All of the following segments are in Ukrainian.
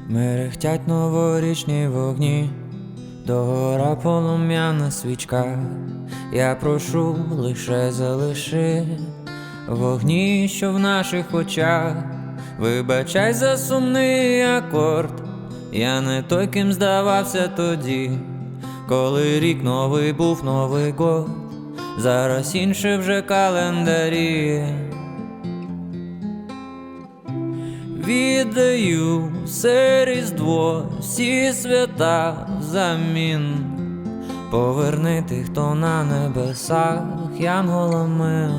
Мерехтять новорічні вогні, догора полум'яна свічка. Я прошу, лише залиши вогні, що в наших очах. Вибачай за сумний акорд, я не той, ким здавався тоді, коли рік новий був Новий год, зараз інше вже календарі. Віддаю все Різдво, всі свята взамін. Поверни тих, хто на небесах янголами.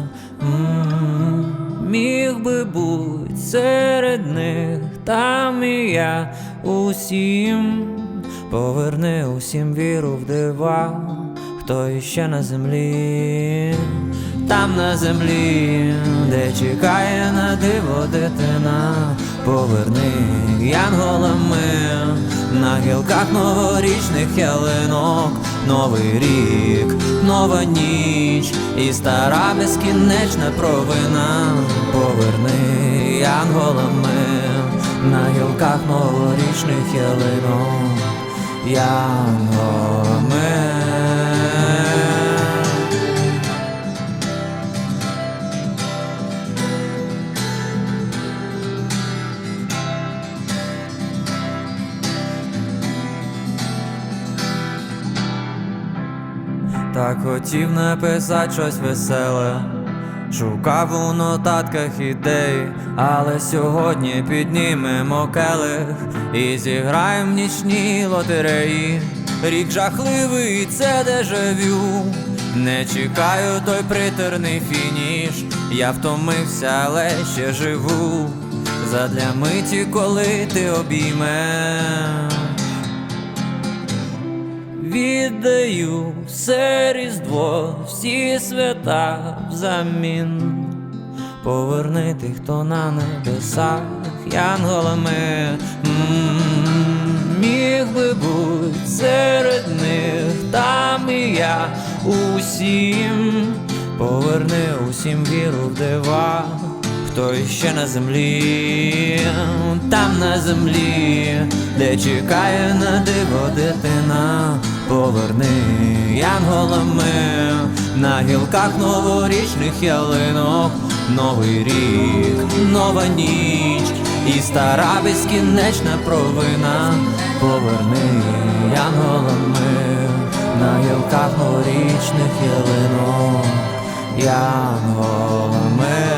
Міг би бути серед них, там і я усім. Поверни усім віру в дива, хто іще на землі. Там на землі, де чекає на диво дитина. Поверни янголами на гілках новорічних ялинок. Новий рік, нова ніч і стара безкінечна провина. Поверни янголами на гілках новорічних ялинок. Янголами. Так хотів написати щось веселе, шукав у нотатках ідей, але сьогодні піднімемо келих і зіграєм в нічній лотереї. Рік жахливий, це дежавю, не чекаю той приторний фініш. Я втомився, але ще живу, задля миті, коли ти обіймеш. Віддаю все Різдво, всі свята взамін. Поверни тих, хто на небесах янголами. Міг би бути серед них, там і я усім. Поверни усім віру в дива, хто іще на землі. Там на землі, де чекає на диво дитина. Поверни янголами на гілках новорічних ялинок. Новий рік, нова ніч і стара безкінечна провина. Поверни янголами на гілках новорічних ялинок. Янголами.